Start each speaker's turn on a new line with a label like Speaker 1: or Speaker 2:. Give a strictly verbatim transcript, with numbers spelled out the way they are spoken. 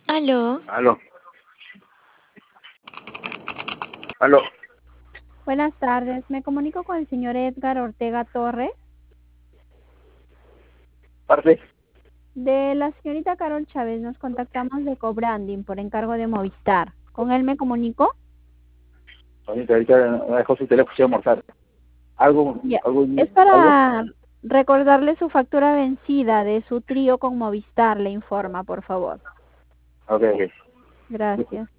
Speaker 1: Aló.
Speaker 2: Aló. Aló.
Speaker 3: Buenas tardes, me comunico con el señor Edgar Ortega Torres,
Speaker 2: Parte.
Speaker 3: de la señorita Carol Chávez. Nos contactamos de Cobranding por encargo de Movistar. ¿Con él me comunico?
Speaker 2: Ahorita, ahorita me dejó su teléfono, se iba a almorzar. Algo,
Speaker 3: Ya.
Speaker 2: algo,
Speaker 3: Es
Speaker 2: algo.
Speaker 3: para recordarle su factura vencida de su trío con Movistar, le informa, por favor.
Speaker 2: Ok, ok.
Speaker 3: Gracias.